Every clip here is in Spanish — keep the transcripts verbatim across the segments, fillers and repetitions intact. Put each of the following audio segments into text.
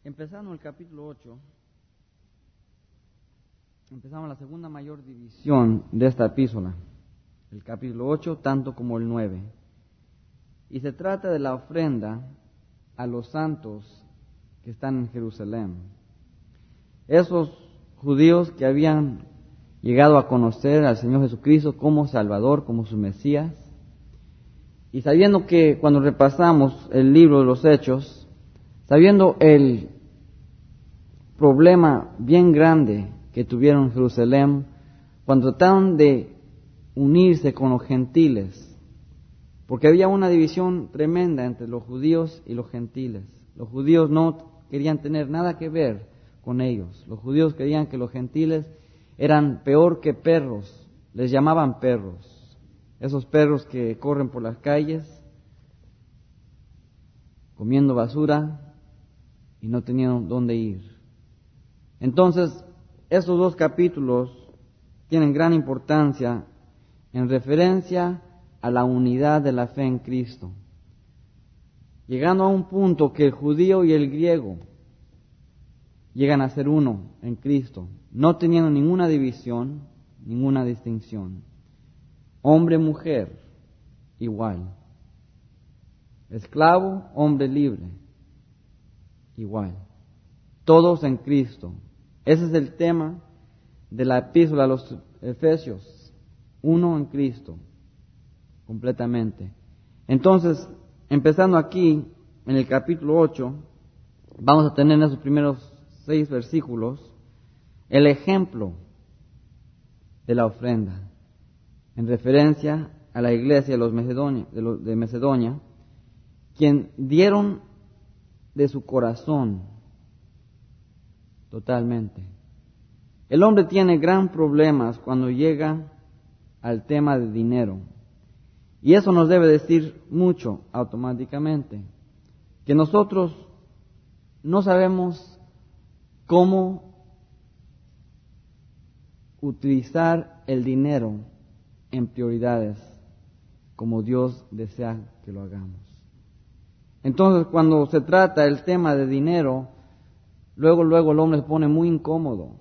Empezando el capítulo ocho, empezamos la segunda mayor división de esta epístola, el capítulo ocho tanto como el nueve. Y se trata de la ofrenda a los santos que están en Jerusalén. Esos judíos que habían llegado a conocer al Señor Jesucristo como Salvador, como su Mesías. Y sabiendo que cuando repasamos el libro de los Hechos, sabiendo el problema bien grande que tuvieron en Jerusalén, cuando trataron de unirse con los gentiles, porque había una división tremenda entre los judíos y los gentiles. Los judíos no querían tener nada que ver con ellos. Los judíos creían que los gentiles eran peor que perros, les llamaban perros. Esos perros que corren por las calles, comiendo basura y no tenían dónde ir. Entonces, estos dos capítulos tienen gran importancia en referencia a la unidad de la fe en Cristo, llegando a un punto que el judío y el griego llegan a ser uno en Cristo, no teniendo ninguna división, ninguna distinción. Hombre, mujer, igual. Esclavo, hombre libre, igual. Todos en Cristo. Ese es el tema de la epístola a los Efesios. Uno en Cristo, completamente. Entonces, empezando aquí, en el capítulo ocho, vamos a tener en esos primeros seis versículos el ejemplo de la ofrenda, en referencia a la iglesia de, los Macedonia, de, los, de Macedonia, quien dieron de su corazón totalmente. El hombre tiene gran problemas cuando llega al tema de dinero, y eso nos debe decir mucho automáticamente, que nosotros no sabemos cómo utilizar el dinero en prioridades como Dios desea que lo hagamos. Entonces, cuando se trata el tema de dinero, luego, luego el hombre se pone muy incómodo.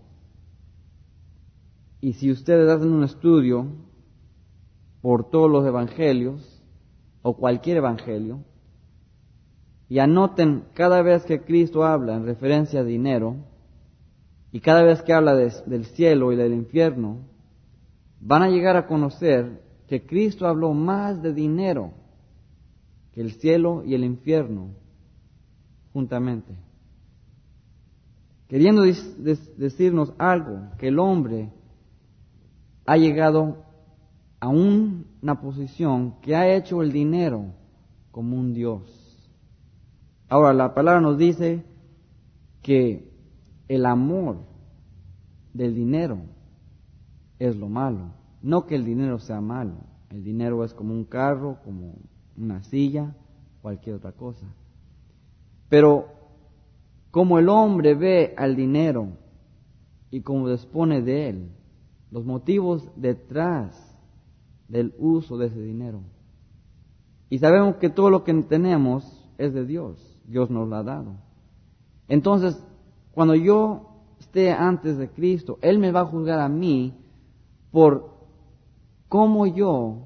Y si ustedes hacen un estudio por todos los evangelios, o cualquier evangelio, y anoten cada vez que Cristo habla en referencia a dinero, y cada vez que habla de, del cielo y del infierno, van a llegar a conocer que Cristo habló más de dinero que el cielo y el infierno juntamente. Queriendo decirnos algo, que el hombre ha llegado a una posición que ha hecho el dinero como un Dios. Ahora, la palabra nos dice que el amor del dinero es lo malo. No que el dinero sea malo. El dinero es como un carro, como una silla, cualquier otra cosa. Pero como el hombre ve al dinero y como dispone de él, los motivos detrás del uso de ese dinero. Y sabemos que todo lo que tenemos es de Dios. Dios nos lo ha dado. Entonces, cuando yo esté antes de Cristo, Él me va a juzgar a mí por cómo yo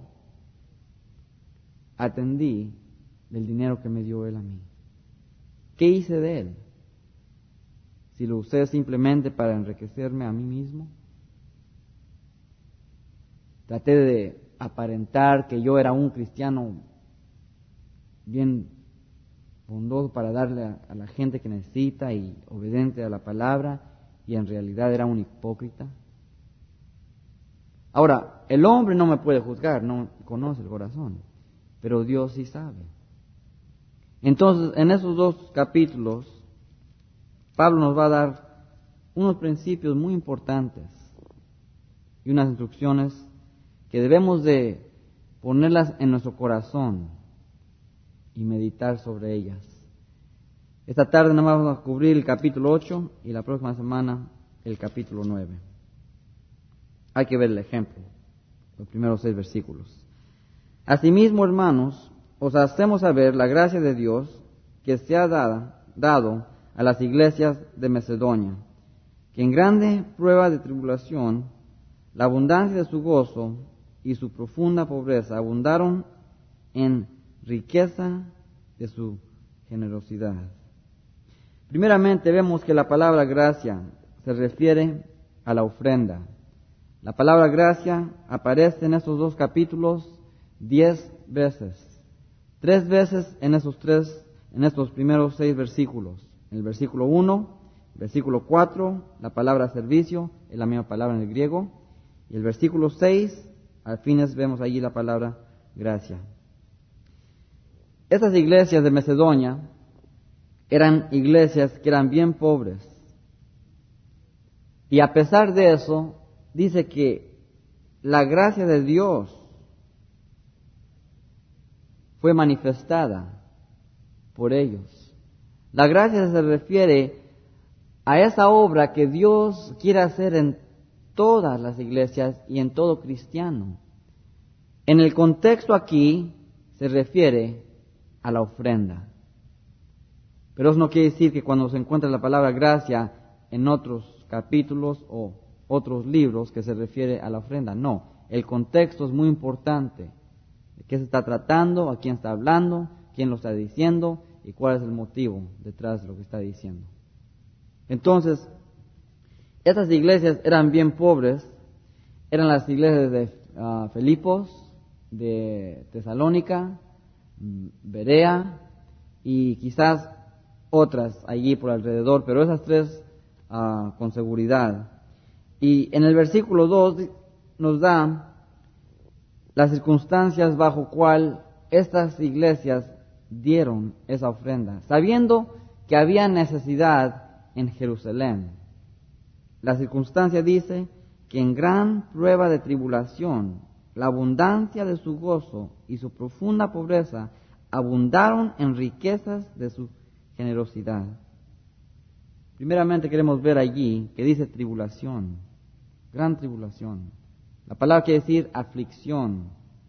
atendí del dinero que me dio Él a mí. ¿Qué hice de Él? Si lo usé simplemente para enriquecerme a mí mismo. Traté de aparentar que yo era un cristiano bien bondoso para darle a, a la gente que necesita y obediente a la palabra, y en realidad era un hipócrita. Ahora, el hombre no me puede juzgar, no conoce el corazón, pero Dios sí sabe. Entonces, en esos dos capítulos, Pablo nos va a dar unos principios muy importantes y unas instrucciones que debemos de ponerlas en nuestro corazón y meditar sobre ellas. Esta tarde nos vamos a cubrir el capítulo ocho y la próxima semana el capítulo nueve. Hay que ver el ejemplo, los primeros seis versículos. Asimismo, hermanos, os hacemos saber la gracia de Dios que se ha dada, dado a las iglesias de Macedonia, que en grande prueba de tribulación, la abundancia de su gozo y su profunda pobreza abundaron en riqueza de su generosidad. Primeramente vemos que la palabra gracia se refiere a la ofrenda. La palabra gracia aparece en estos dos capítulos diez veces. Tres veces en esos tres, en estos primeros seis versículos. En el versículo uno, versículo cuatro, la palabra servicio es la misma palabra en el griego. Y el versículo seis, al fines vemos allí la palabra gracia. Estas iglesias de Macedonia eran iglesias que eran bien pobres. Y a pesar de eso, dice que la gracia de Dios fue manifestada por ellos. La gracia se refiere a esa obra que Dios quiere hacer en todas las iglesias y en todo cristiano. En el contexto aquí se refiere a la ofrenda. Pero eso no quiere decir que cuando se encuentra la palabra gracia en otros capítulos o otros libros que se refiere a la ofrenda. No, el contexto es muy importante. ¿De qué se está tratando? ¿A quién está hablando? ¿Quién lo está diciendo? ¿Y cuál es el motivo detrás de lo que está diciendo? Entonces, estas iglesias eran bien pobres. Eran las iglesias de uh, Filipos, de Tesalónica, Berea y quizás otras allí por alrededor, pero esas tres uh, con seguridad. Y en el versículo dos nos da las circunstancias bajo cual estas iglesias dieron esa ofrenda, sabiendo que había necesidad en Jerusalén. La circunstancia dice que en gran prueba de tribulación, la abundancia de su gozo y su profunda pobreza abundaron en riquezas de su generosidad. Primeramente queremos ver allí que dice tribulación, gran tribulación. La palabra quiere decir aflicción,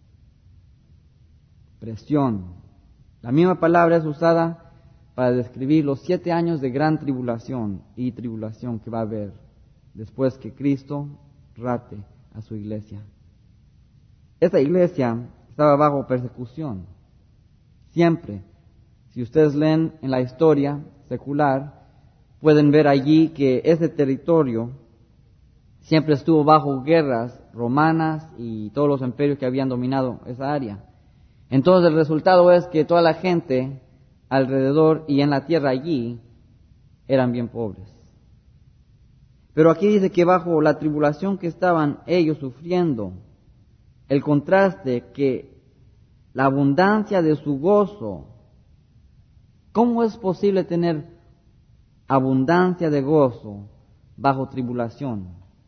presión. La misma palabra es usada para describir los siete años de gran tribulación y tribulación que va a haber después que Cristo rate a su iglesia. Esta iglesia estaba bajo persecución. Siempre, si ustedes leen en la historia secular, pueden ver allí que ese territorio siempre estuvo bajo guerras romanas y todos los imperios que habían dominado esa área. Entonces el resultado es que toda la gente alrededor y en la tierra allí eran bien pobres. Pero aquí dice que bajo la tribulación que estaban ellos sufriendo, el contraste que la abundancia de su gozo, ¿cómo es posible tener abundancia de gozo bajo tribulación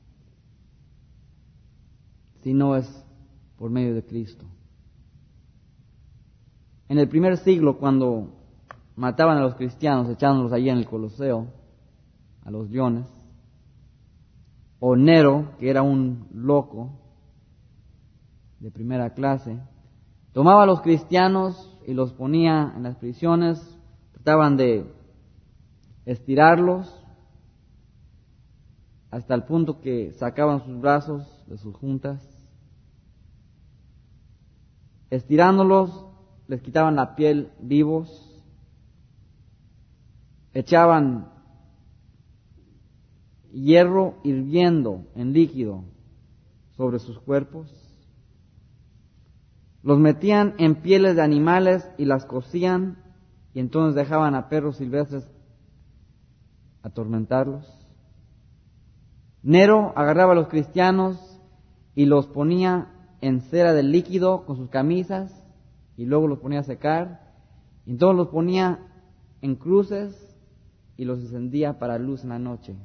si no es por medio de Cristo? En el primer siglo, cuando mataban a los cristianos echándolos allí en el Coloseo, a los leones, o Nero, que era un loco de primera clase, tomaba a los cristianos y los ponía en las prisiones, trataban de estirarlos hasta el punto que sacaban sus brazos de sus juntas, estirándolos les quitaban la piel vivos, echaban hierro hirviendo en líquido sobre sus cuerpos, los metían en pieles de animales y las cocían, y entonces dejaban a perros silvestres atormentarlos. Nero agarraba a los cristianos y los ponía en cera de líquido con sus camisas y luego los ponía a secar, y entonces los ponía en cruces y los encendía para luz en la noche.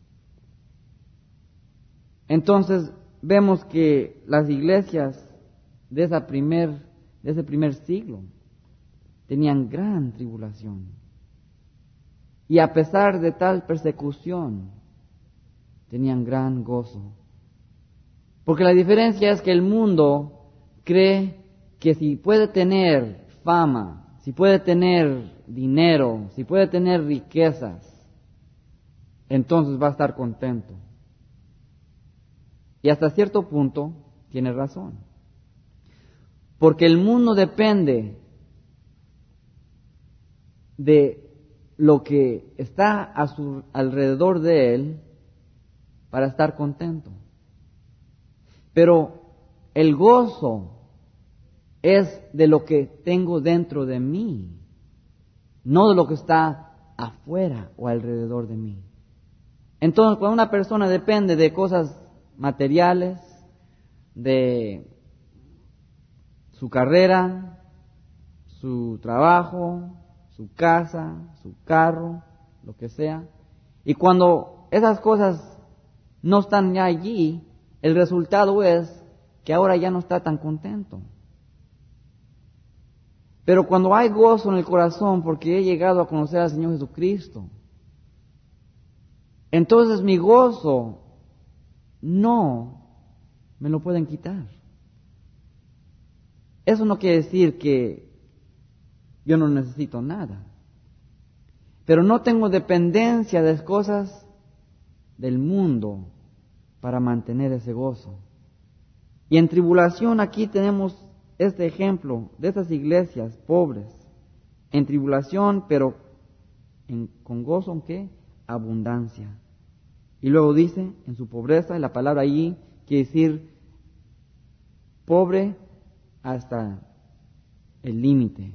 Entonces vemos que las iglesias de, esa primer, de ese primer siglo tenían gran tribulación. Y a pesar de tal persecución, tenían gran gozo. Porque la diferencia es que el mundo cree que si puede tener fama, si puede tener dinero, si puede tener riquezas, entonces va a estar contento. Y hasta cierto punto tiene razón. Porque el mundo depende de lo que está a su alrededor de él para estar contento. Pero el gozo es de lo que tengo dentro de mí, no de lo que está afuera o alrededor de mí. Entonces, cuando una persona depende de cosas materiales, de su carrera, su trabajo, su casa, su carro, lo que sea, y cuando esas cosas no están ya allí, el resultado es que ahora ya no está tan contento. Pero cuando hay gozo en el corazón porque he llegado a conocer al Señor Jesucristo, entonces mi gozo no me lo pueden quitar. Eso no quiere decir que yo no necesito nada, pero no tengo dependencia de las cosas del mundo para mantener ese gozo. Y en tribulación aquí tenemos este ejemplo de estas iglesias pobres, en tribulación, pero en, con gozo, ¿en qué? Abundancia. Y luego dice, en su pobreza, y la palabra allí quiere decir pobre hasta el límite.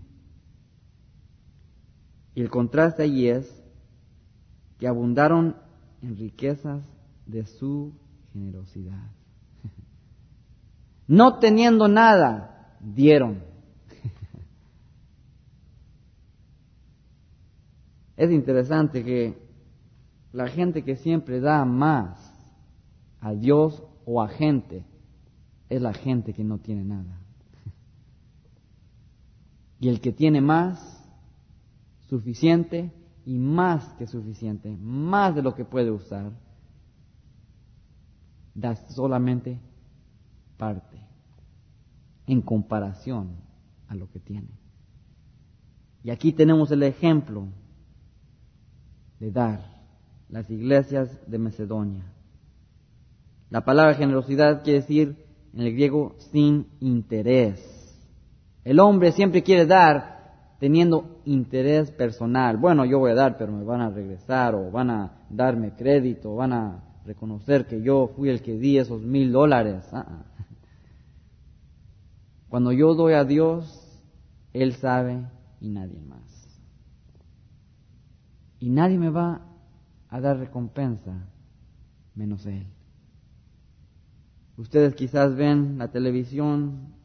Y el contraste allí es que abundaron en riquezas de su generosidad. No teniendo nada, dieron. Es interesante que la gente que siempre da más a Dios o a gente es la gente que no tiene nada. Y el que tiene más, suficiente y más que suficiente, más de lo que puede usar, da solamente parte en comparación a lo que tiene. Y aquí tenemos el ejemplo de dar, las iglesias de Macedonia. La palabra generosidad quiere decir en el griego sin interés. El hombre siempre quiere dar teniendo interés personal. Bueno, yo voy a dar, pero me van a regresar, o van a darme crédito, o van a reconocer que yo fui el que di esos mil dólares. Ah, Cuando yo doy a Dios, Él sabe y nadie más. Y nadie me va a dar recompensa menos Él. Ustedes quizás ven la televisión,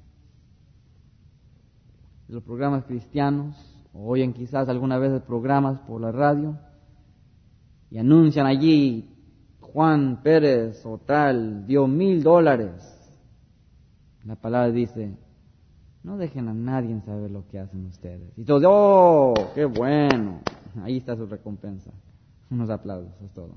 los programas cristianos, o oyen quizás alguna vez programas por la radio, y anuncian allí, Juan Pérez o tal dio mil dólares. La palabra dice, no dejen a nadie saber lo que hacen ustedes. Y todos, ¡oh, qué bueno! Ahí está su recompensa. Unos aplausos, es todo.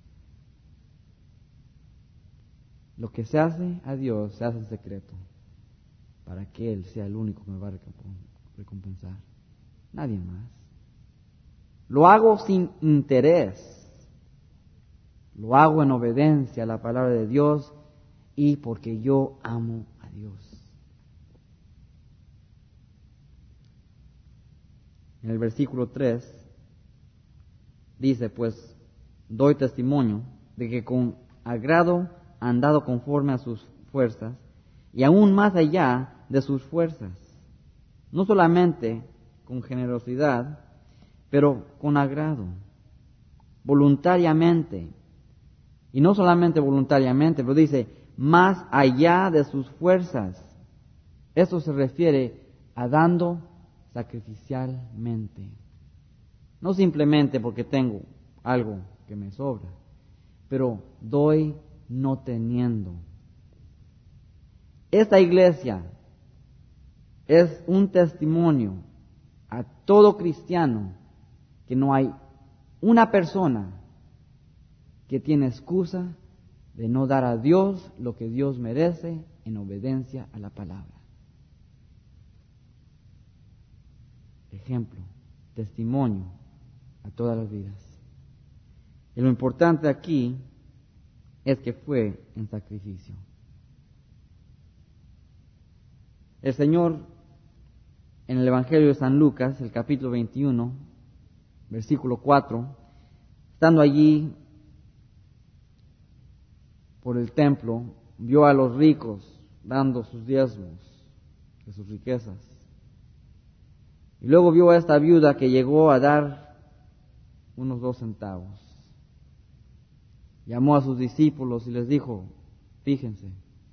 Lo que se hace a Dios se hace en secreto, para que Él sea el único que me va a recompensar. Nadie más. Lo hago sin interés. Lo hago en obediencia a la palabra de Dios y porque yo amo a Dios. En el versículo tres dice, pues doy testimonio de que con agrado han dado conforme a sus fuerzas y aún más allá de sus fuerzas, no solamente con generosidad, pero con agrado, voluntariamente, y no solamente voluntariamente, pero dice, más allá de sus fuerzas. Esto se refiere a dando sacrificialmente, no simplemente porque tengo algo que me sobra, pero doy no teniendo. Esta iglesia es un testimonio a todo cristiano que no hay una persona que tiene excusa de no dar a Dios lo que Dios merece en obediencia a la palabra. ejemplo, testimonio a todas las vidas. Y lo importante aquí es que fue en sacrificio. El Señor, en el Evangelio de San Lucas, el capítulo veintiuno, versículo cuatro, estando allí por el templo, vio a los ricos dando sus diezmos de sus riquezas. Y luego vio a esta viuda que llegó a dar unos dos centavos. Llamó a sus discípulos y les dijo, fíjense,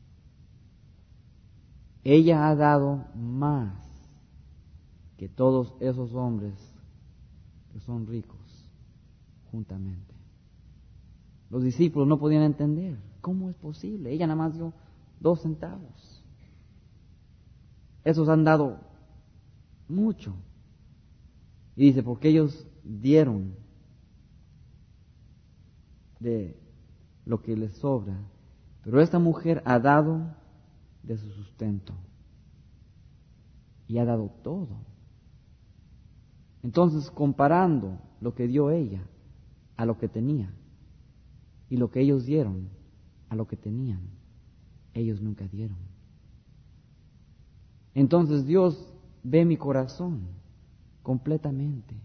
ella ha dado más que todos esos hombres que son ricos juntamente. Los discípulos no podían entender, ¿cómo es posible? Ella nada más dio dos centavos. Esos han dado mucho. Y dice, porque ellos dieron de lo que les sobra, pero esta mujer ha dado de su sustento y ha dado todo. Entonces, comparando lo que dio ella a lo que tenía y lo que ellos dieron a lo que tenían, ellos nunca dieron. Entonces Dios ve mi corazón completamente.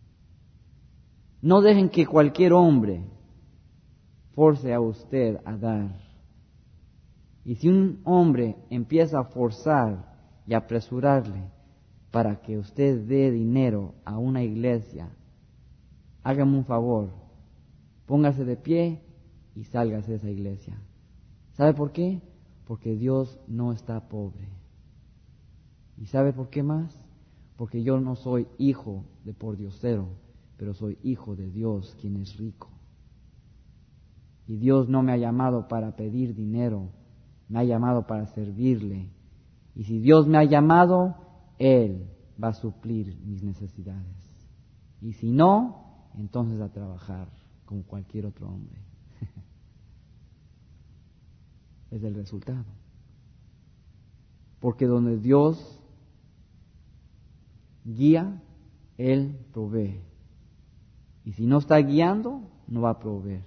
No dejen que cualquier hombre force a usted a dar. Y si un hombre empieza a forzar y apresurarle para que usted dé dinero a una iglesia, hágame un favor, póngase de pie y sálgase de esa iglesia. ¿Sabe por qué? Porque Dios no está pobre. ¿Y sabe por qué más? Porque yo no soy hijo de pordiosero, pero soy hijo de Dios, quien es rico. Y Dios no me ha llamado para pedir dinero, me ha llamado para servirle. Y si Dios me ha llamado, Él va a suplir mis necesidades. Y si no, entonces a trabajar como cualquier otro hombre. Es el resultado. Porque donde Dios guía, Él provee. Y si no está guiando, no va a proveer.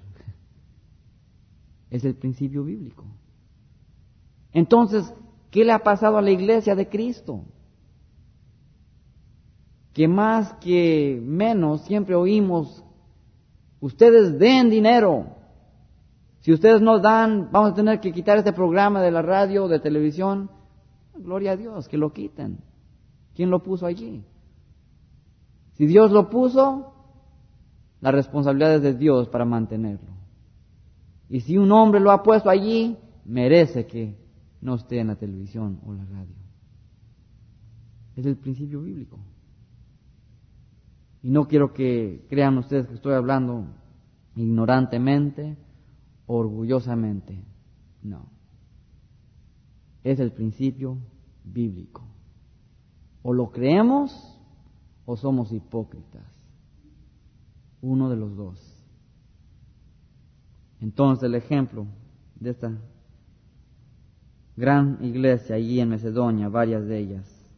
Es el principio bíblico. Entonces, ¿qué le ha pasado a la iglesia de Cristo? Que más que menos siempre oímos, ustedes den dinero. Si ustedes no dan, vamos a tener que quitar este programa de la radio o de televisión. Gloria a Dios, que lo quiten. ¿Quién lo puso allí? Si Dios lo puso, la responsabilidad es de Dios para mantenerlo. Y si un hombre lo ha puesto allí, merece que no esté en la televisión o la radio. Es el principio bíblico. Y no quiero que crean ustedes que estoy hablando ignorantemente, orgullosamente. No. Es el principio bíblico. O lo creemos o somos hipócritas. Uno de los dos. Entonces el ejemplo de esta gran iglesia allí en Macedonia, varias de ellas.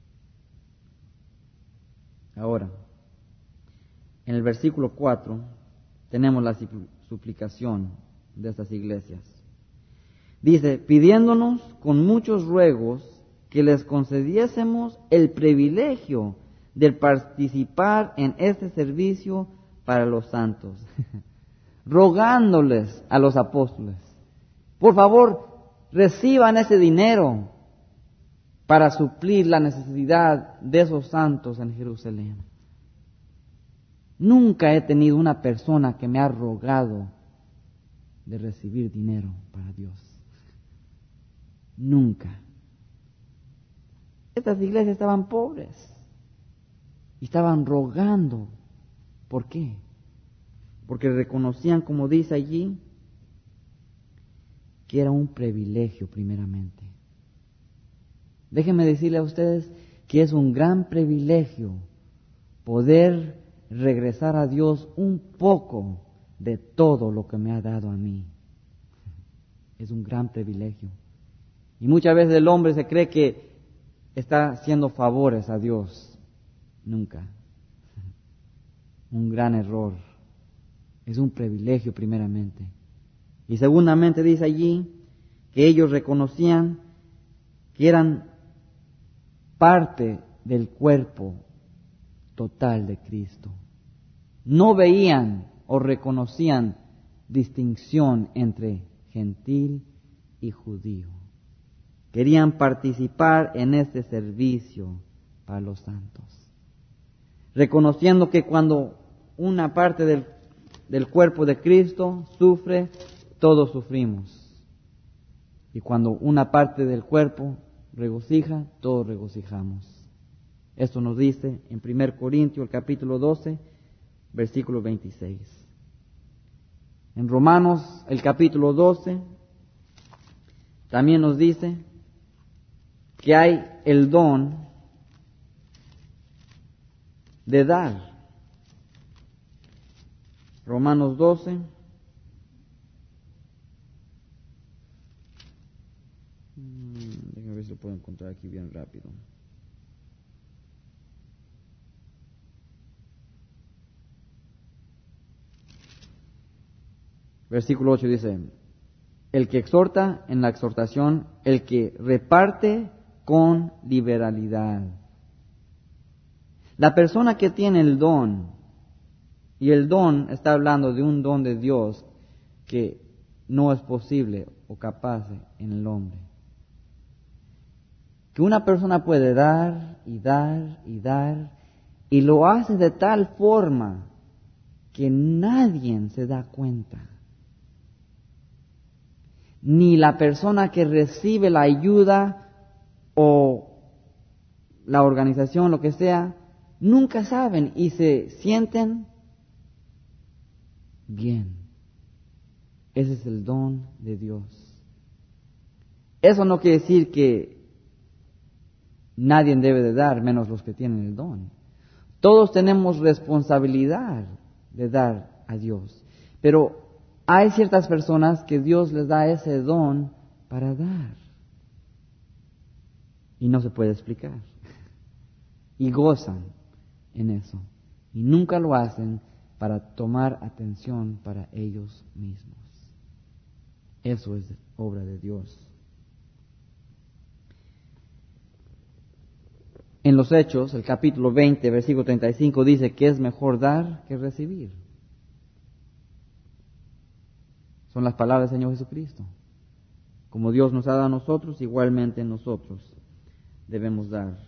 Ahora, en el versículo cuatro tenemos la suplicación de estas iglesias. Dice, pidiéndonos con muchos ruegos que les concediésemos el privilegio de participar en este servicio para los santos, rogándoles a los apóstoles, por favor, reciban ese dinero para suplir la necesidad de esos santos en Jerusalén. Nunca he tenido una persona que me ha rogado de recibir dinero para Dios. Nunca. Estas iglesias estaban pobres y estaban rogando. ¿Por qué? Porque reconocían, como dice allí, que era un privilegio primeramente. Déjenme decirle a ustedes que es un gran privilegio poder regresar a Dios un poco de todo lo que me ha dado a mí. Es un gran privilegio. Y muchas veces el hombre se cree que está haciendo favores a Dios. Nunca. Un gran error. Es un privilegio primeramente. Y segundamente dice allí que ellos reconocían que eran parte del cuerpo total de Cristo. No veían o reconocían distinción entre gentil y judío. Querían participar en este servicio para los santos, reconociendo que cuando una parte del, del cuerpo de Cristo sufre, todos sufrimos. Y cuando una parte del cuerpo regocija, todos regocijamos. Esto nos dice en primera Corintios, el capítulo doce, versículo veintiséis. En Romanos, el capítulo doce, también nos dice que hay el don de dar. Romanos doce. Déjame ver si lo puedo encontrar aquí bien rápido. Versículo ocho dice: el que exhorta en la exhortación, el que reparte con liberalidad. La persona que tiene el don, y el don está hablando de un don de Dios que no es posible o capaz en el hombre. Que una persona puede dar y dar y dar, y lo hace de tal forma que nadie se da cuenta. Ni la persona que recibe la ayuda o la organización, lo que sea, nunca saben y se sienten bien. Ese es el don de Dios. Eso no quiere decir que nadie debe de dar, menos los que tienen el don. Todos tenemos responsabilidad de dar a Dios, pero hay ciertas personas que Dios les da ese don para dar. Y no se puede explicar. Y gozan en eso. Y nunca lo hacen para tomar atención para ellos mismos. Eso es obra de Dios. En los Hechos, el capítulo veinte, versículo treinta y cinco, dice que es mejor dar que recibir. Son las palabras del Señor Jesucristo. Como Dios nos ha dado a nosotros, igualmente nosotros debemos dar.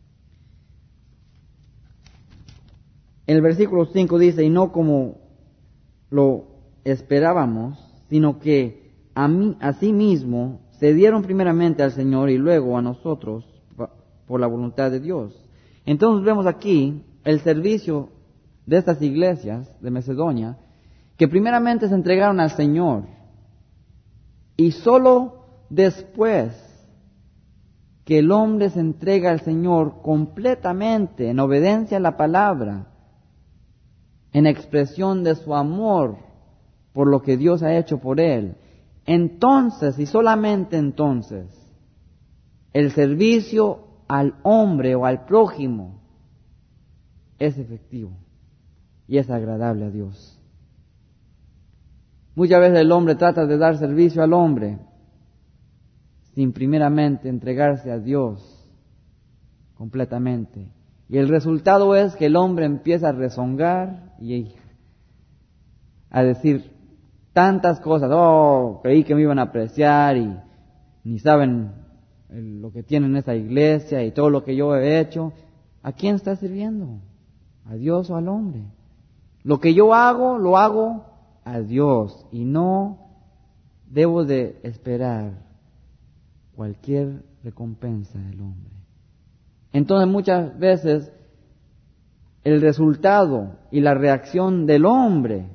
En el versículo cinco dice: y no como lo esperábamos, sino que a mí, a sí mismo se dieron primeramente al Señor y luego a nosotros por la voluntad de Dios. Entonces vemos aquí el servicio de estas iglesias de Macedonia, que primeramente se entregaron al Señor, y solo después que el hombre se entrega al Señor completamente, en obediencia a la palabra, en expresión de su amor por lo que Dios ha hecho por él, entonces y solamente entonces el servicio al hombre o al prójimo es efectivo y es agradable a Dios. Muchas veces el hombre trata de dar servicio al hombre sin primeramente entregarse a Dios completamente. Y el resultado es que el hombre empieza a rezongar y a decir tantas cosas. Oh, creí que me iban a apreciar y ni saben lo que tienen en esa iglesia y todo lo que yo he hecho. ¿A quién está sirviendo? ¿A Dios o al hombre? Lo que yo hago, lo hago a Dios y no debo de esperar cualquier recompensa del hombre. Entonces muchas veces el resultado y la reacción del hombre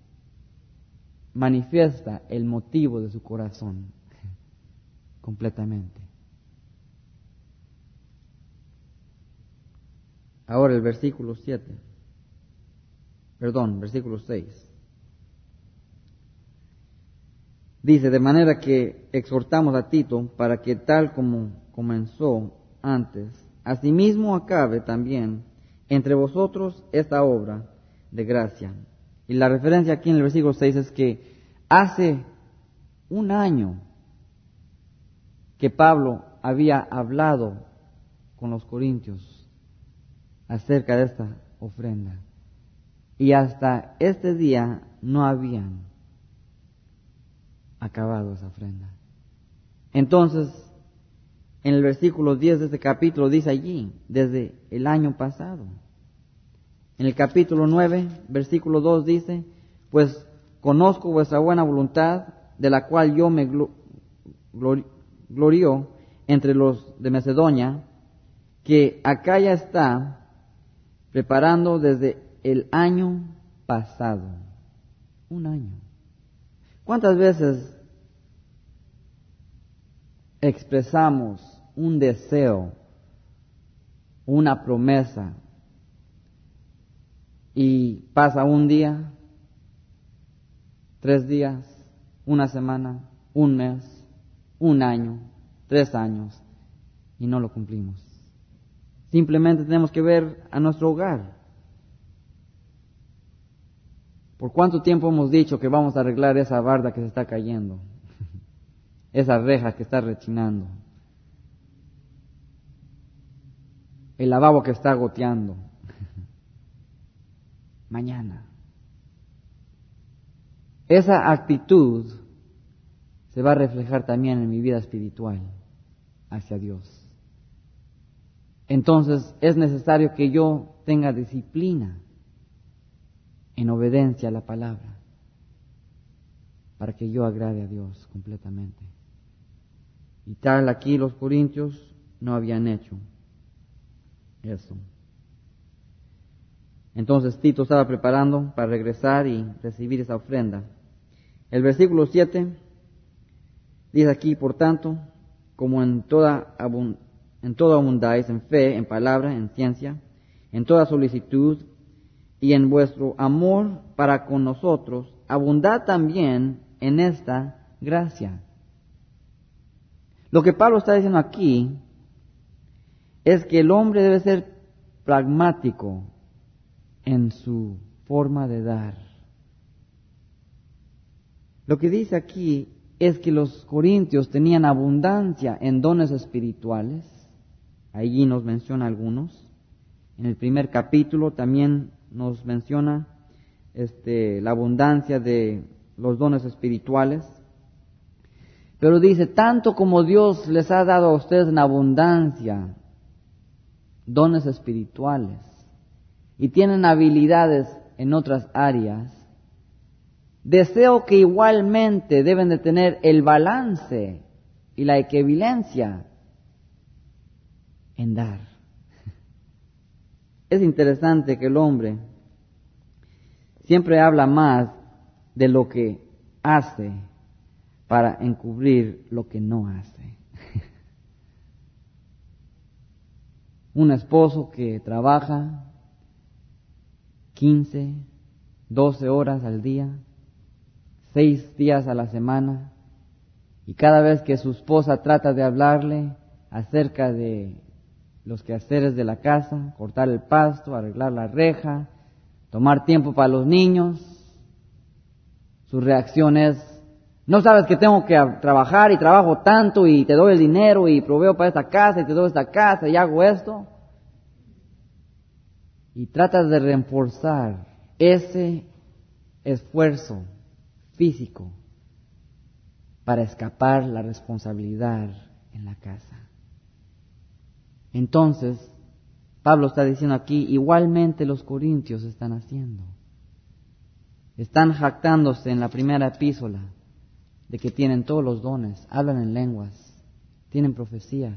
manifiesta el motivo de su corazón completamente. Ahora el versículo siete, perdón, versículo seis. Dice: de manera que exhortamos a Tito para que tal como comenzó antes, asimismo acabe también entre vosotros esta obra de gracia. Y la referencia aquí en el versículo seis es que hace un año que Pablo había hablado con los corintios acerca de esta ofrenda. Y hasta este día no habían acabado esa ofrenda. Entonces, en el versículo diez de este capítulo dice allí, desde el año pasado. En el capítulo nueve, versículo dos dice, pues conozco vuestra buena voluntad, de la cual yo me glor- glorío entre los de Macedonia, que acá ya está preparando desde el año pasado. Un año. ¿Cuántas veces expresamos un deseo, una promesa, y pasa un día, tres días, una semana, un mes, un año, tres años, y no lo cumplimos? Simplemente tenemos que ver a nuestro hogar. ¿Por cuánto tiempo hemos dicho que vamos a arreglar esa barda que se está cayendo? Esa reja que está rechinando. El lavabo que está goteando. Mañana. Esa actitud se va a reflejar también en mi vida espiritual hacia Dios. Entonces es necesario que yo tenga disciplina en obediencia a la palabra para que yo agrade a Dios completamente. Y tal aquí los corintios no habían hecho eso. Entonces Tito estaba preparando para regresar y recibir esa ofrenda. El versículo siete dice aquí, por tanto, como en toda abund- en todo abundáis en fe, en palabra, en ciencia, en toda solicitud y en vuestro amor para con nosotros, abundad también en esta gracia. Lo que Pablo está diciendo aquí es que el hombre debe ser pragmático en su forma de dar. Lo que dice aquí es que los corintios tenían abundancia en dones espirituales. Allí nos menciona algunos. En el primer capítulo también nos menciona este, la abundancia de los dones espirituales. Pero dice, tanto como Dios les ha dado a ustedes en abundancia dones espirituales y tienen habilidades en otras áreas, deseo que igualmente deben de tener el balance y la equivalencia en dar. Es interesante que el hombre siempre habla más de lo que hace para encubrir lo que no hace. Un esposo que trabaja quince, doce horas al día, seis días a la semana, y cada vez que su esposa trata de hablarle acerca de los quehaceres de la casa, cortar el pasto, arreglar la reja, tomar tiempo para los niños, su reacción es, no sabes que tengo que trabajar y trabajo tanto y te doy el dinero y proveo para esta casa y te doy esta casa y hago esto. Y tratas de reforzar ese esfuerzo físico para escapar la responsabilidad en la casa. Entonces, Pablo está diciendo aquí, igualmente los corintios están haciendo. Están jactándose en la primera epístola de que tienen todos los dones, hablan en lenguas, tienen profecías,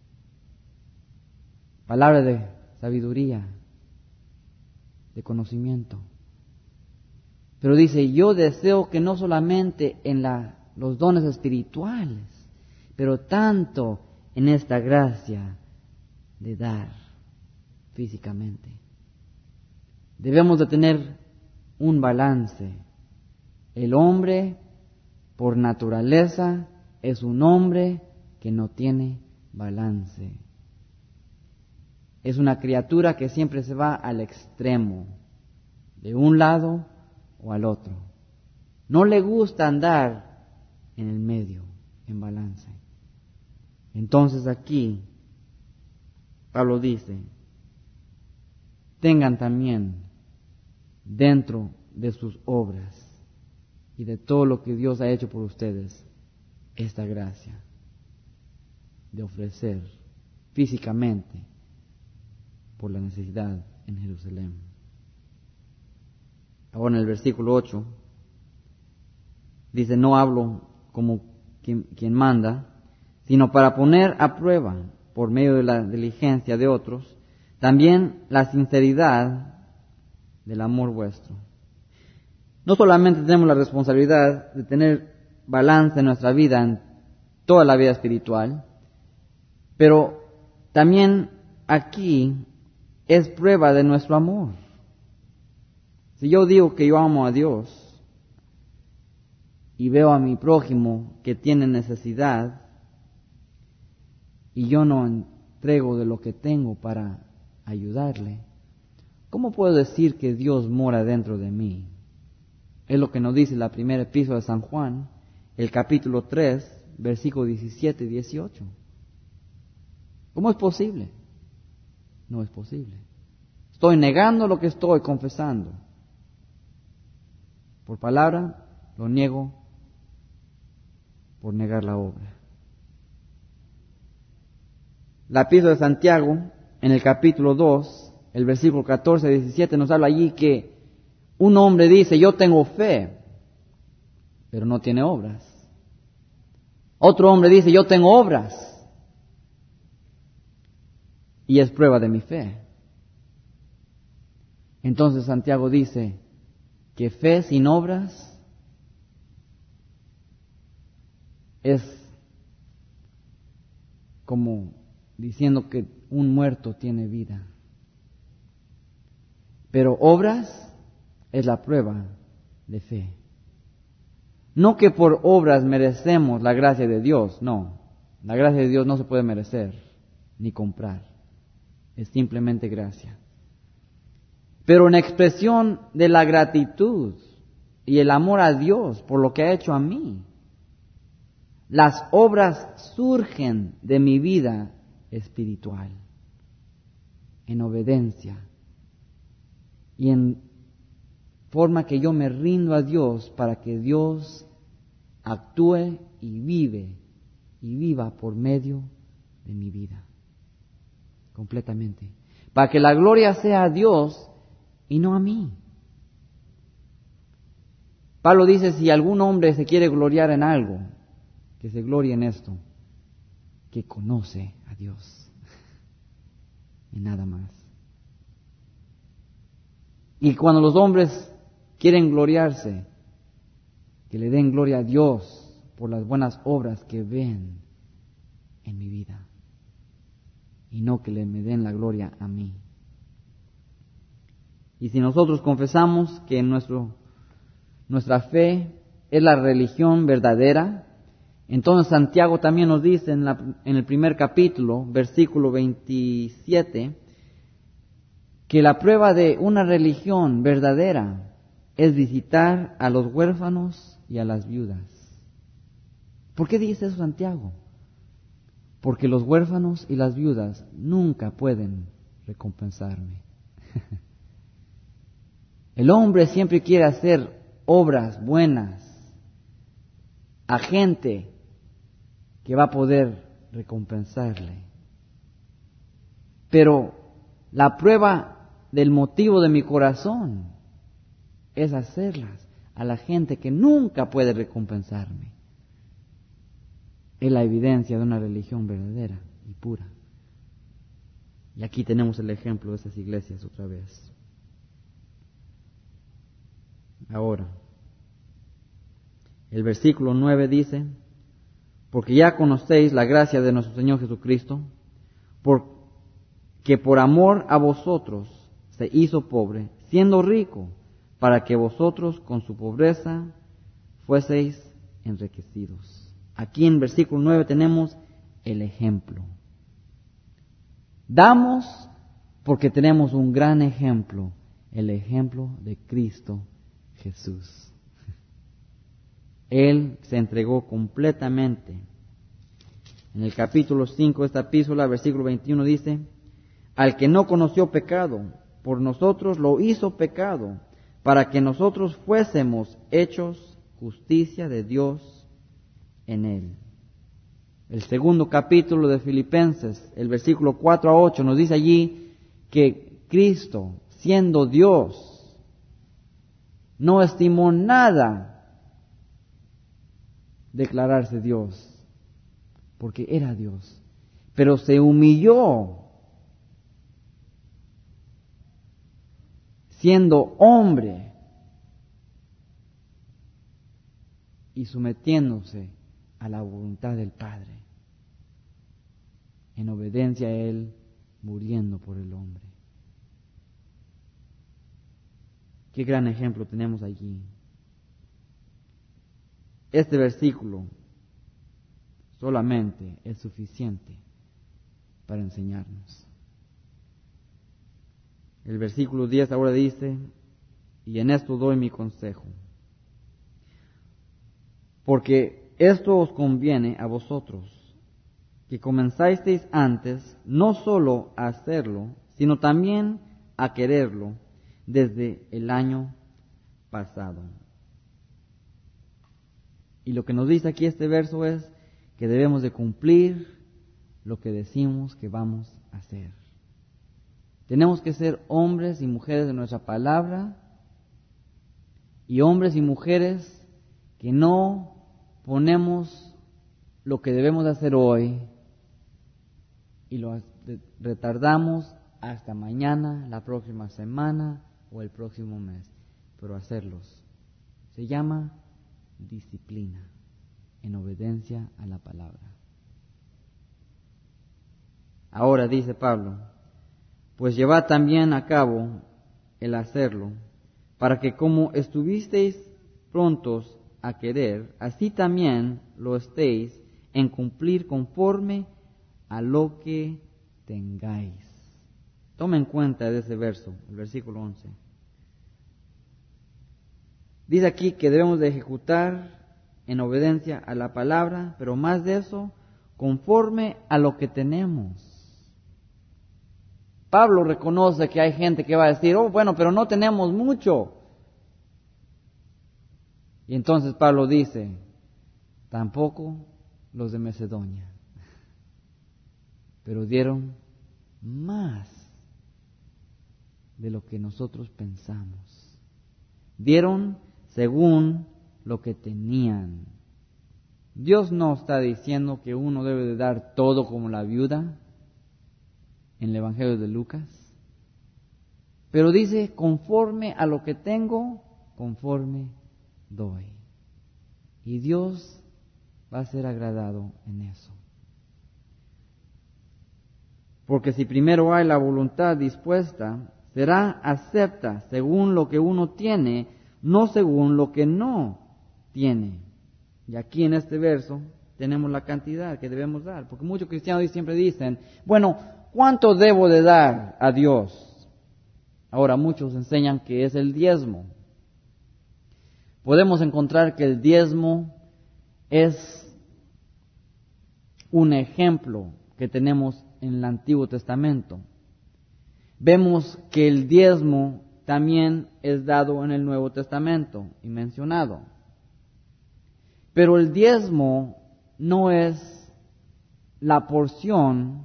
palabra de sabiduría, de conocimiento. Pero dice, yo deseo que no solamente en la, los dones espirituales, pero tanto en esta gracia de dar físicamente. Debemos de tener un balance. El hombre, por naturaleza, es un hombre que no tiene balance. es una criatura que siempre se va al extremo, de un lado o al otro. No le gusta andar en el medio, en balance. Entonces aquí Pablo dice, tengan también dentro de sus obras y de todo lo que Dios ha hecho por ustedes esta gracia de ofrecer físicamente por la necesidad en Jerusalén. Ahora en el versículo ocho dice, no hablo como quien, quien manda, sino para poner a prueba, por medio de la diligencia de otros, también la sinceridad del amor vuestro. No solamente tenemos la responsabilidad de tener balance en nuestra vida, en toda la vida espiritual, pero también aquí es prueba de nuestro amor. Si yo digo que yo amo a Dios y veo a mi prójimo que tiene necesidad y yo no entrego de lo que tengo para ayudarle, ¿cómo puedo decir que Dios mora dentro de mí? Es lo que nos dice la primera epístola de San Juan, el capítulo tres, versículos diecisiete y dieciocho. ¿Cómo es posible? No es posible. Estoy negando lo que estoy confesando. Por palabra lo niego, por negar la obra. La epístola de Santiago, en el capítulo dos, el versículo catorce y diecisiete, nos habla allí que un hombre dice, yo tengo fe, pero no tiene obras. Otro hombre dice, yo tengo obras, y es prueba de mi fe. Entonces Santiago dice que fe sin obras es como diciendo que un muerto tiene vida. Pero obras es la prueba de fe. No que por obras merecemos la gracia de Dios, no. La gracia de Dios no se puede merecer ni comprar. Es simplemente gracia. Pero en expresión de la gratitud y el amor a Dios por lo que ha hecho a mí, las obras surgen de mi vida espiritual, en obediencia y en forma que yo me rindo a Dios para que Dios actúe y vive y viva por medio de mi vida completamente, para que la gloria sea a Dios y no a mí. Pablo dice, si algún hombre se quiere gloriar en algo, que se glorie en esto, que conoce a Dios y nada más. Y cuando los hombres quieren gloriarse, que le den gloria a Dios por las buenas obras que ven en mi vida y no que le me den la gloria a mí. Y si nosotros confesamos que nuestro, nuestra fe es la religión verdadera, entonces Santiago también nos dice en, la, en el primer capítulo, versículo veintisiete, que la prueba de una religión verdadera es visitar a los huérfanos y a las viudas. ¿Por qué dice eso Santiago? Porque los huérfanos y las viudas nunca pueden recompensarme. El hombre siempre quiere hacer obras buenas a gente que va a poder recompensarle. Pero la prueba del motivo de mi corazón es hacerlas a la gente que nunca puede recompensarme. Es la evidencia de una religión verdadera y pura. Y aquí tenemos el ejemplo de esas iglesias otra vez. Ahora, el versículo nueve dice, porque ya conocéis la gracia de nuestro Señor Jesucristo, porque por amor a vosotros se hizo pobre, siendo rico, para que vosotros con su pobreza fueseis enriquecidos. Aquí en versículo nueve tenemos el ejemplo. Damos Porque tenemos un gran ejemplo, el ejemplo de Cristo Jesús. Él se entregó completamente. En el capítulo cinco de esta epístola, versículo veintiuno dice: al que no conoció pecado, por nosotros lo hizo pecado, para que nosotros fuésemos hechos justicia de Dios en él. El segundo capítulo de Filipenses, el versículo cuatro a ocho, nos dice allí que Cristo, siendo Dios, no estimó nada declararse Dios, porque era Dios, pero se humilló, siendo hombre y sometiéndose a la voluntad del Padre, en obediencia a Él, muriendo por el hombre. Qué gran ejemplo tenemos allí. Este versículo solamente es suficiente para enseñarnos. El versículo diez ahora dice: y en esto doy mi consejo, porque esto os conviene a vosotros, que comenzasteis antes no solo a hacerlo, sino también a quererlo desde el año pasado. Y lo que nos dice aquí este verso es que debemos de cumplir lo que decimos que vamos a hacer. Tenemos que ser hombres y mujeres de nuestra palabra, y hombres y mujeres que no ponemos lo que debemos de hacer hoy y lo retardamos hasta mañana, la próxima semana o el próximo mes, pero hacerlos. Se llama disciplina, en obediencia a la palabra. Ahora dice Pablo: pues llevad también a cabo el hacerlo, para que como estuvisteis prontos a querer, así también lo estéis en cumplir conforme a lo que tengáis. Tomen cuenta de ese verso, el versículo once. Dice aquí que debemos de ejecutar en obediencia a la palabra, pero más de eso, conforme a lo que tenemos. Pablo reconoce que hay gente que va a decir: oh, bueno, pero no tenemos mucho. Y entonces Pablo dice: tampoco los de Macedonia, pero dieron más de lo que nosotros pensamos. Dieron según lo que tenían. Dios no está diciendo que uno debe de dar todo como la viuda en el Evangelio de Lucas, pero dice: conforme a lo que tengo, conforme doy. Y Dios va a ser agradado en eso. Porque si primero hay la voluntad dispuesta, será acepta según lo que uno tiene, no según lo que no tiene. Y aquí en este verso tenemos la cantidad que debemos dar, porque muchos cristianos siempre dicen: bueno, ¿cuánto debo de dar a Dios? Ahora muchos enseñan que es el diezmo. Podemos encontrar que el diezmo es un ejemplo que tenemos en el Antiguo Testamento. Vemos que el diezmo también es dado en el Nuevo Testamento y mencionado. Pero el diezmo no es la porción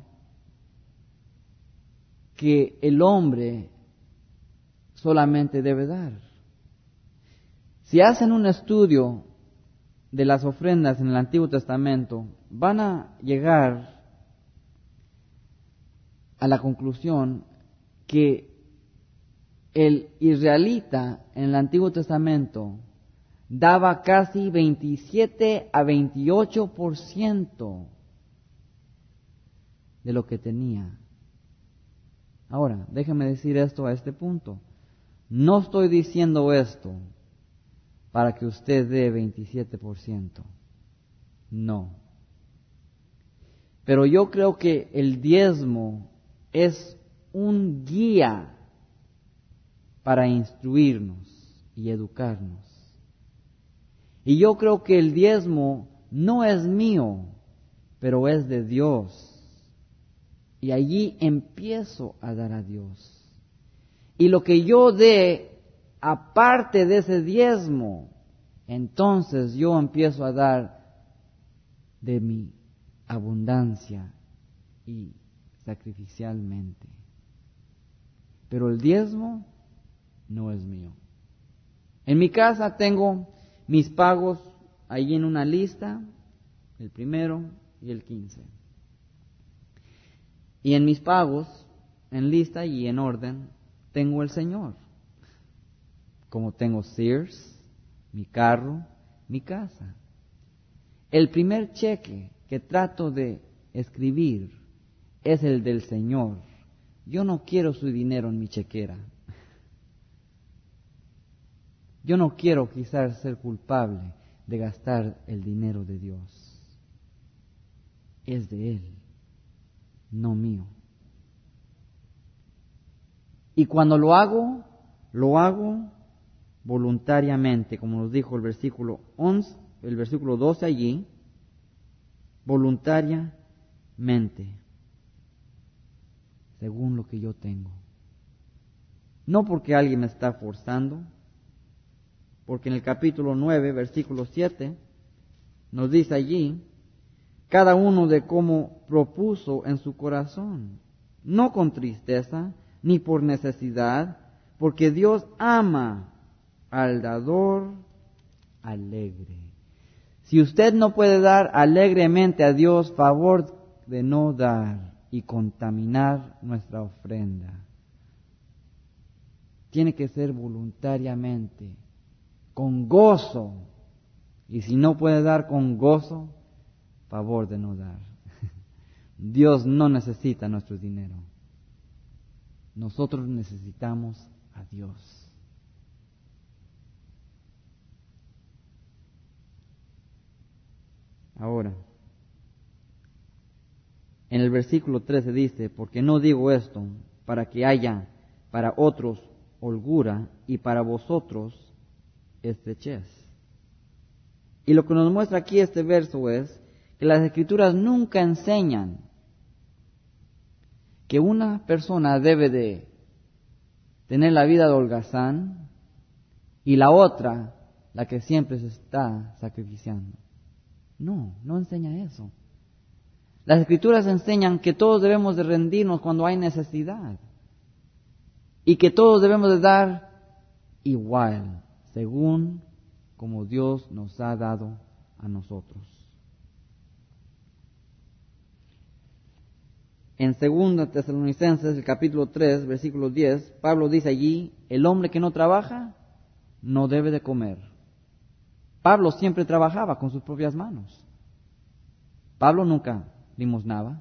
que el hombre solamente debe dar. Si hacen un estudio de las ofrendas en el Antiguo Testamento, van a llegar a la conclusión que el israelita en el Antiguo Testamento daba casi veintisiete a veintiocho por ciento de lo que tenía. Ahora, déjeme decir esto a este punto. No estoy diciendo esto para que usted dé veintisiete por ciento. No. Pero yo creo que el diezmo es un guía para instruirnos y educarnos. Y yo creo que el diezmo no es mío, pero es de Dios. Y allí empiezo a dar a Dios. Y lo que yo dé, aparte de ese diezmo, entonces yo empiezo a dar de mi abundancia y sacrificialmente. Pero el diezmo no es mío. En mi casa tengo mis pagos allí en una lista, el primero y el quince. Y en mis pagos, en lista y en orden, tengo el Señor. Como tengo Sears, mi carro, mi casa. El primer cheque que trato de escribir es el del Señor. Yo no quiero su dinero en mi chequera. Yo no quiero quizás ser culpable de gastar el dinero de Dios. Es de Él, no mío. Y cuando lo hago, lo hago voluntariamente, como nos dijo el versículo once, el versículo doce allí, voluntariamente, según lo que yo tengo. No porque alguien me está forzando, porque en el capítulo nueve, versículo siete, nos dice allí, cada uno de cómo propuso en su corazón, no con tristeza, ni por necesidad, porque Dios ama al dador alegre. Si usted no puede dar alegremente a Dios, favor de no dar y contaminar nuestra ofrenda. Tiene que ser voluntariamente, con gozo. Y si no puede dar con gozo, favor de no dar. Dios no necesita nuestro dinero. Nosotros necesitamos a Dios. Ahora, en el versículo trece dice, porque no digo esto para que haya para otros holgura y para vosotros estrechez. Y lo que nos muestra aquí este verso es que las Escrituras nunca enseñan que una persona debe de tener la vida de holgazán y la otra la que siempre se está sacrificando. No, no enseña eso. Las Escrituras enseñan que todos debemos de rendirnos cuando hay necesidad y que todos debemos de dar igual, según como Dios nos ha dado a nosotros. En segunda Tesalonicenses, el capítulo tres, versículo diez, Pablo dice allí, el hombre que no trabaja no debe de comer. Pablo siempre trabajaba con sus propias manos. Pablo nunca limosnaba.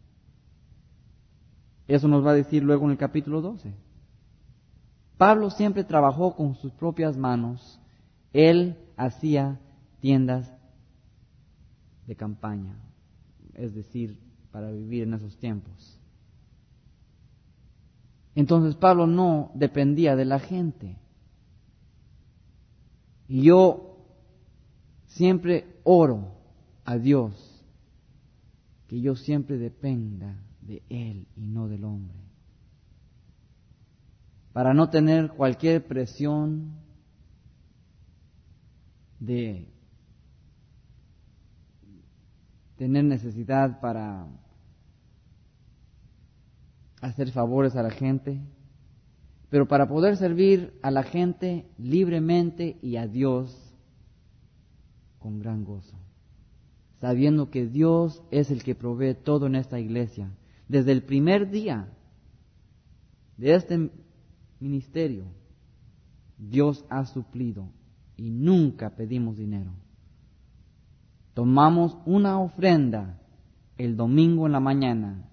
Eso nos va a decir luego en el capítulo doce. Pablo siempre trabajó con sus propias manos. Él hacía tiendas de campaña, es decir, para vivir en esos tiempos. Entonces Pablo no dependía de la gente. Y yo siempre oro a Dios que yo siempre dependa de Él y no del hombre, para no tener cualquier presión de tener necesidad para hacer favores a la gente, pero para poder servir a la gente libremente y a Dios con gran gozo, sabiendo que Dios es el que provee todo en esta iglesia. Desde el primer día de este ministerio, Dios ha suplido y nunca pedimos dinero. Tomamos una ofrenda el domingo en la mañana,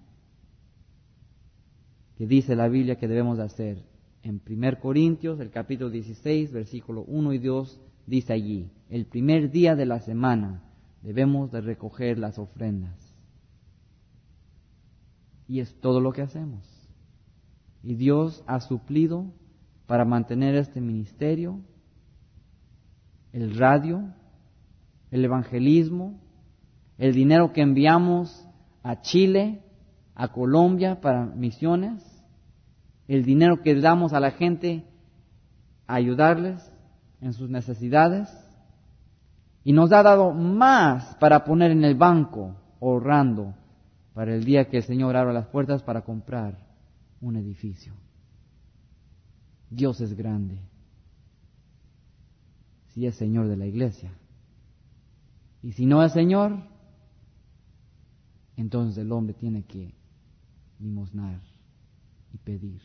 que dice la Biblia que debemos de hacer. En primera Corintios, el capítulo dieciséis, versículo uno y dos, dice allí, el primer día de la semana debemos de recoger las ofrendas. Y es todo lo que hacemos. Y Dios ha suplido para mantener este ministerio, el radio, el evangelismo, el dinero que enviamos a Chile, a Colombia para misiones, el dinero que damos a la gente a ayudarles en sus necesidades, y nos ha dado más para poner en el banco, ahorrando para el día que el Señor abra las puertas para comprar un edificio. Dios es grande, si es Señor de la iglesia. Y si no es Señor, entonces el hombre tiene que limosnar y pedir.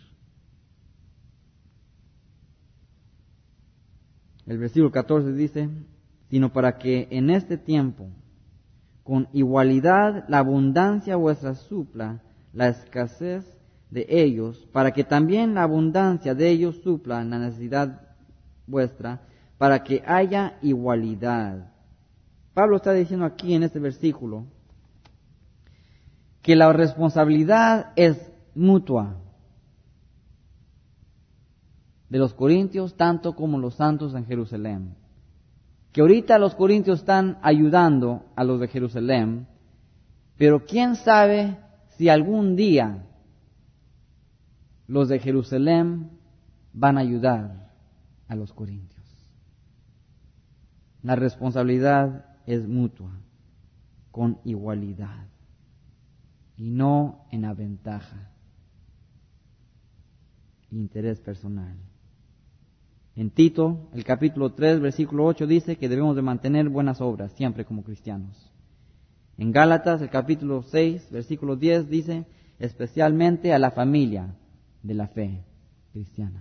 El versículo catorce dice, sino para que en este tiempo, con igualdad, la abundancia vuestra supla la escasez de ellos, para que también la abundancia de ellos supla la necesidad vuestra, para que haya igualdad. Pablo está diciendo aquí en este versículo que la responsabilidad es mutua de los corintios tanto como los santos en Jerusalén. Que ahorita los corintios están ayudando a los de Jerusalén, pero quién sabe si algún día los de Jerusalén van a ayudar a los corintios. La responsabilidad es mutua, con igualdad, y no en aventaja, interés personal. En Tito, el capítulo tres, versículo ocho, dice que debemos de mantener buenas obras siempre como cristianos. En Gálatas, el capítulo seis, versículo diez, dice especialmente a la familia de la fe cristiana.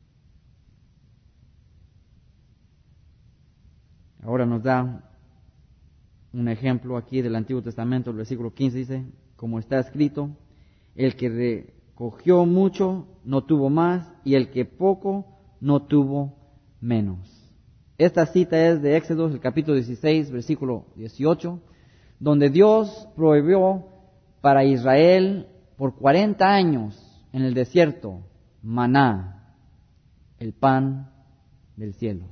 Ahora nos da un ejemplo aquí del Antiguo Testamento, el versículo quince dice, como está escrito, el que recogió mucho no tuvo más, y el que poco no tuvo menos. Esta cita es de Éxodo, el capítulo dieciséis, versículo dieciocho, donde Dios prohibió para Israel por cuarenta años en el desierto maná, el pan del cielo.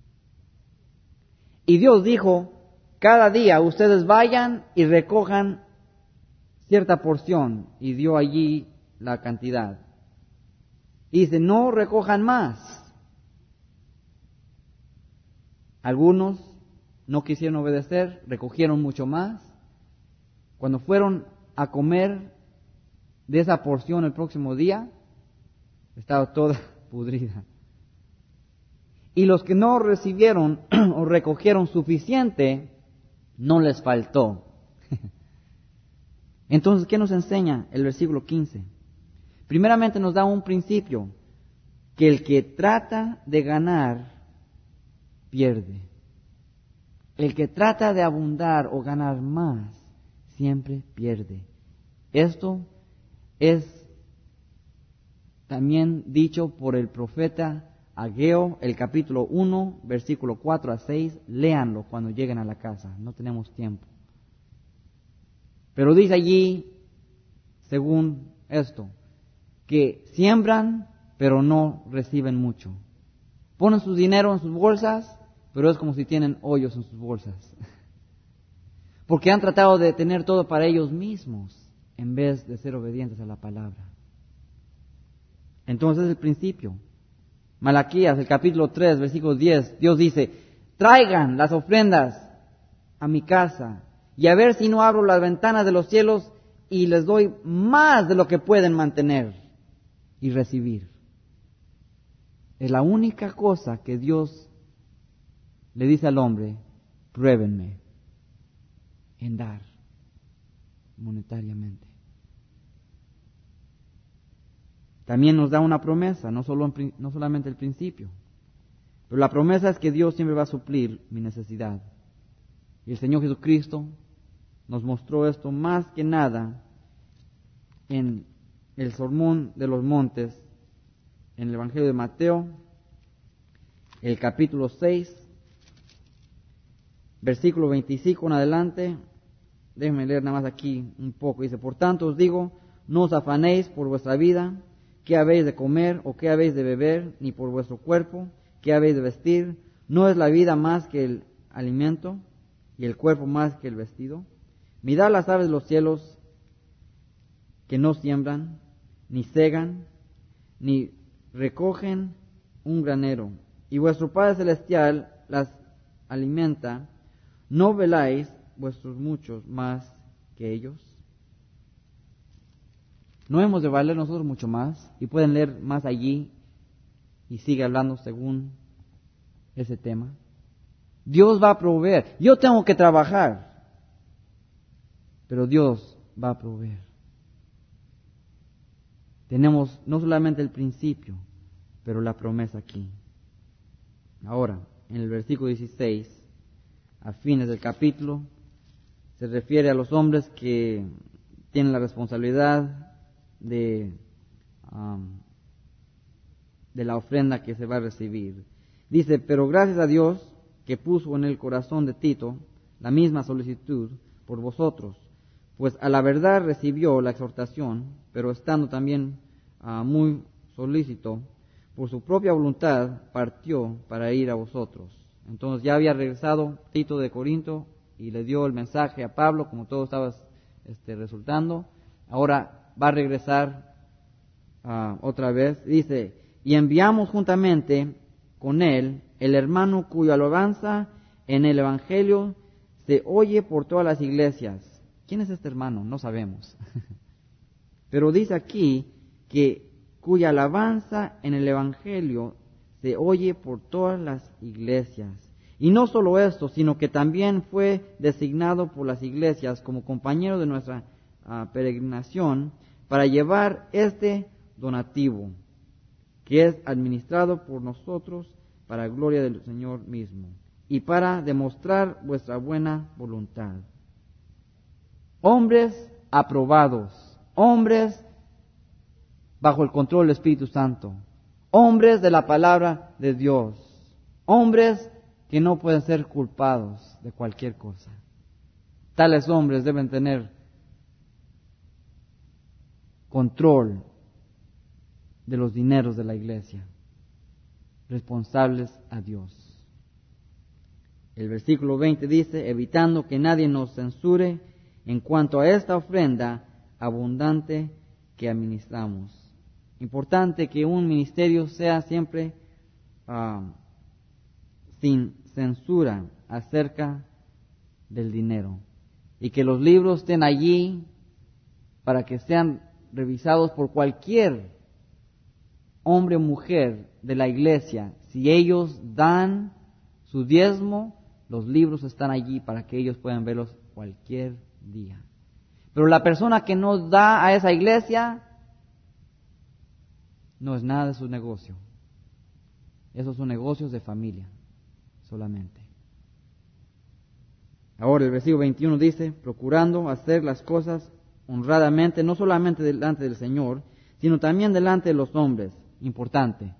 Y Dios dijo, cada día ustedes vayan y recojan cierta porción, y dio allí la cantidad. Y dice, no recojan más. Algunos no quisieron obedecer, recogieron mucho más. Cuando fueron a comer de esa porción el próximo día, estaba toda pudrida. Y los que no recibieron o recogieron suficiente, no les faltó. Entonces, ¿qué nos enseña el versículo quince? Primeramente nos da un principio, que el que trata de ganar, pierde. El que trata de abundar o ganar más, siempre pierde. Esto es también dicho por el profeta Ageo, el capítulo uno, versículo cuatro a seis. Léanlo cuando lleguen a la casa, no tenemos tiempo. Pero dice allí, según esto, que siembran, pero no reciben mucho. Ponen su dinero en sus bolsas, pero es como si tienen hoyos en sus bolsas. Porque han tratado de tener todo para ellos mismos, en vez de ser obedientes a la palabra. Entonces el principio. Malaquías, el capítulo tres, versículo diez, Dios dice, traigan las ofrendas a mi casa, y a ver si no abro las ventanas de los cielos y les doy más de lo que pueden mantener y recibir. Es la única cosa que Dios le dice al hombre, pruébenme en dar monetariamente. También nos da una promesa, no, solo en, no solamente el principio, pero la promesa es que Dios siempre va a suplir mi necesidad. Y el Señor Jesucristo nos mostró esto más que nada en el Sermón de los Montes, en el Evangelio de Mateo, el capítulo seis, versículo veinticinco en adelante. Déjenme leer nada más aquí un poco. Dice, por tanto os digo, no os afanéis por vuestra vida, qué habéis de comer o qué habéis de beber, ni por vuestro cuerpo, qué habéis de vestir. ¿No es la vida más que el alimento y el cuerpo más que el vestido? Mirad las aves de los cielos, que no siembran, ni segan, ni recogen un granero, y vuestro Padre Celestial las alimenta. ¿No veláis vuestros muchos más que ellos? ¿No hemos de valer nosotros mucho más? Y pueden leer más allí y sigue hablando según ese tema. Dios va a proveer. Yo tengo que trabajar, pero Dios va a proveer. Tenemos no solamente el principio, pero la promesa aquí. Ahora, en el versículo dieciséis, a fines del capítulo, se refiere a los hombres que tienen la responsabilidad de, um, de la ofrenda que se va a recibir. Dice, pero gracias a Dios que puso en el corazón de Tito la misma solicitud por vosotros, pues a la verdad recibió la exhortación, pero estando también uh, muy solícito, por su propia voluntad partió para ir a vosotros. Entonces ya había regresado Tito de Corinto y le dio el mensaje a Pablo, como todo estaba este, resultando. Ahora va a regresar uh, otra vez. Dice, y enviamos juntamente con él el hermano cuya alabanza en el Evangelio se oye por todas las iglesias. ¿Quién es este hermano? No sabemos. Pero dice aquí que cuya alabanza en el Evangelio se oye por todas las iglesias. Y no solo esto, sino que también fue designado por las iglesias como compañero de nuestra uh, peregrinación para llevar este donativo, que es administrado por nosotros para gloria del Señor mismo, y para demostrar vuestra buena voluntad. Hombres aprobados, hombres bajo el control del Espíritu Santo, hombres de la palabra de Dios, hombres que no pueden ser culpados de cualquier cosa. Tales hombres deben tener control de los dineros de la iglesia, responsables a Dios. El versículo veinte dice, evitando que nadie nos censure en cuanto a esta ofrenda abundante que administramos. Importante que un ministerio sea siempre uh, sin censura acerca del dinero, y que los libros estén allí para que sean revisados por cualquier hombre o mujer de la iglesia. Si ellos dan su diezmo, los libros están allí para que ellos puedan verlos cualquier día. Pero la persona que no da a esa iglesia no es nada de su negocio. Esos son negocios de familia solamente. Ahora el versículo veintiuno dice, procurando hacer las cosas honradamente, no solamente delante del Señor, sino también delante de los hombres. Importante,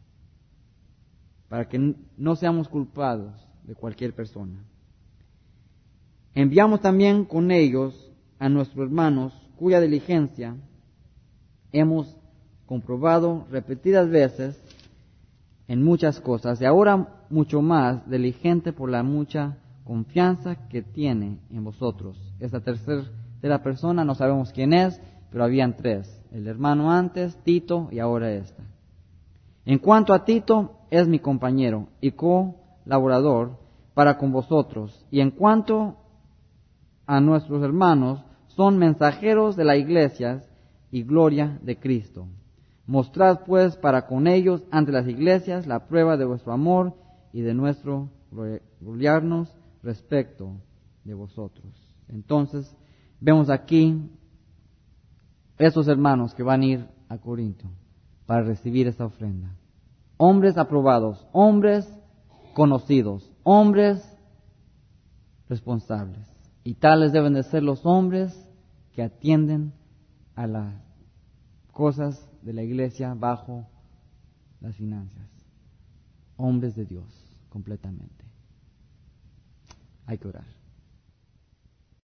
para que no seamos culpados de cualquier persona. Enviamos también con ellos a nuestros hermanos, cuya diligencia hemos comprobado repetidas veces en muchas cosas, y ahora mucho más diligente por la mucha confianza que tiene en vosotros. Esta tercera persona no sabemos quién es, pero habían tres: el hermano antes, Tito, y ahora esta. En cuanto a Tito, es mi compañero y colaborador para con vosotros, y en cuanto a nuestros hermanos, son mensajeros de la iglesia y gloria de Cristo. Mostrad pues para con ellos ante las iglesias la prueba de vuestro amor y de nuestro gloriarnos respecto de vosotros. Entonces, vemos aquí esos hermanos que van a ir a Corinto para recibir esta ofrenda. Hombres aprobados, hombres conocidos, hombres responsables. Y tales deben de ser los hombres que atienden a las cosas de la iglesia bajo las finanzas. Hombres de Dios, completamente. Hay que orar.